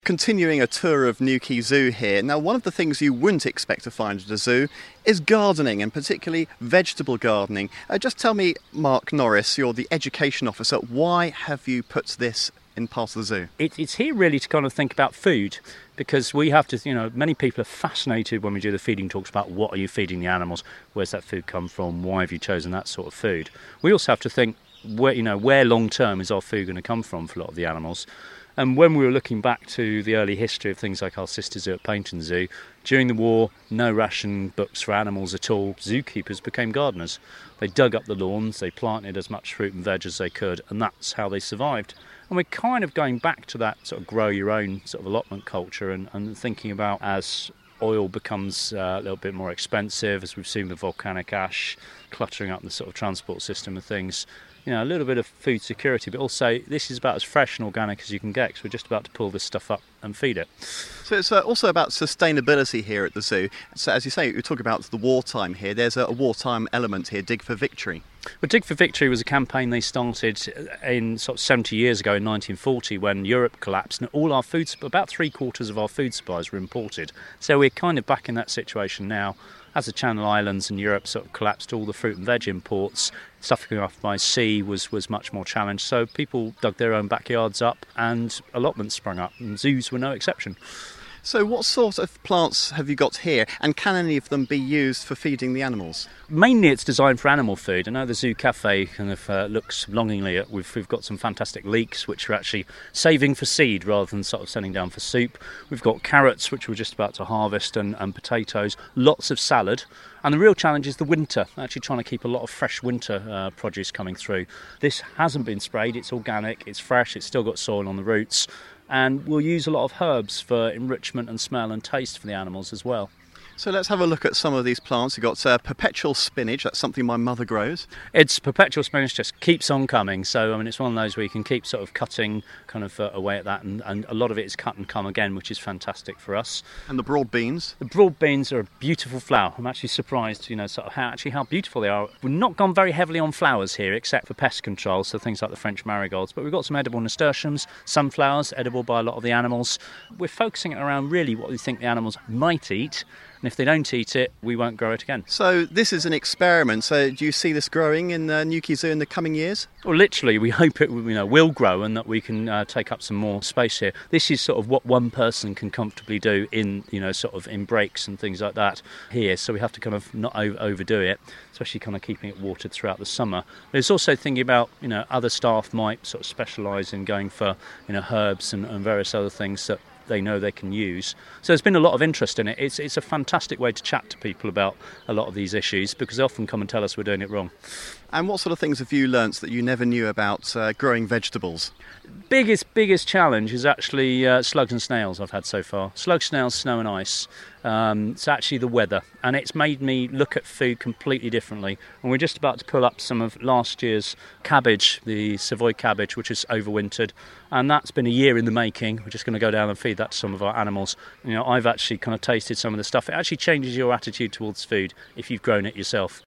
Continuing a tour of Newquay Zoo here. Now, one of the things you wouldn't expect to find at a zoo is gardening, and particularly vegetable gardening. Just tell me, Mark Norris, you're the education officer, why have you put this in part of the zoo? It's here really to kind of think about food, because we have to, many people are fascinated when we do the feeding talks about what are you feeding the animals, where's that food come from, why have you chosen that sort of food. We also have to think where long term is our food going to come from for a lot of the animals. And when we were looking back to the early history of things like our sister zoo at Paignton Zoo, during the war, no ration books for animals at all. Zookeepers became gardeners. They dug up the lawns, they planted as much fruit and veg as they could, and that's how they survived. And we're kind of going back to that sort of grow your own sort of allotment culture and thinking about as oil becomes a little bit more expensive, as we've seen with volcanic ash cluttering up the sort of transport system of things, a little bit of food security, but also this is about as fresh and organic as you can get, because we're just about to pull this stuff up and feed it. So it's also about sustainability here at the zoo. So as you say, you talk about the wartime here. There's a wartime element here, Dig for Victory. Well, Dig for Victory was a campaign they started in sort of 70 years ago in 1940 when Europe collapsed, and about 3/4 of our food supplies were imported. So we're kind of back in that situation now. As the Channel Islands and Europe sort of collapsed, all the fruit and veg imports, stuff coming off by sea was much more challenged. So people dug their own backyards up and allotments sprung up, and zoos were no exception. So what sort of plants have you got here, and can any of them be used for feeding the animals? Mainly it's designed for animal food. I know the Zoo Cafe kind of looks longingly at, we've got some fantastic leeks which we're actually saving for seed rather than sort of sending down for soup. We've got carrots which we're just about to harvest and potatoes, lots of salad. And the real challenge is the winter, actually trying to keep a lot of fresh winter produce coming through. This hasn't been sprayed, it's organic, it's fresh, it's still got soil on the roots. And we'll use a lot of herbs for enrichment and smell and taste for the animals as well. So let's have a look at some of these plants. You've got perpetual spinach, that's something my mother grows. It's perpetual spinach, just keeps on coming. So, it's one of those where you can keep sort of cutting kind of away at that, and a lot of it is cut and come again, which is fantastic for us. And the broad beans? The broad beans are a beautiful flower. I'm actually surprised, sort of how beautiful they are. We've not gone very heavily on flowers here, except for pest control, so things like the French marigolds. But we've got some edible nasturtiums, sunflowers, edible by a lot of the animals. We're focusing it around really what we think the animals might eat. And if they don't eat it, we won't grow it again. So this is an experiment. So do you see this growing in Newquay Zoo in the coming years? Well, literally, we hope it will grow and that we can take up some more space here. This is sort of what one person can comfortably do in, sort of in breaks and things like that here. So we have to kind of not overdo it, especially kind of keeping it watered throughout the summer. There's also thinking about, other staff might sort of specialise in going for, herbs and various other things that they know they can use. So there's been a lot of interest in it. It's a fantastic way to chat to people about a lot of these issues, because they often come and tell us we're doing it wrong. And what sort of things have you learnt that you never knew about growing vegetables? Biggest challenge is actually slugs and snails I've had so far. Slugs, snails, snow and ice. It's actually the weather, and it's made me look at food completely differently. And we're just about to pull up some of last year's cabbage, the Savoy cabbage, which is overwintered, and that's been a year in the making. We're just going to go down and feed that to some of our animals. I've actually kind of tasted some of the stuff. It actually changes your attitude towards food if you've grown it yourself.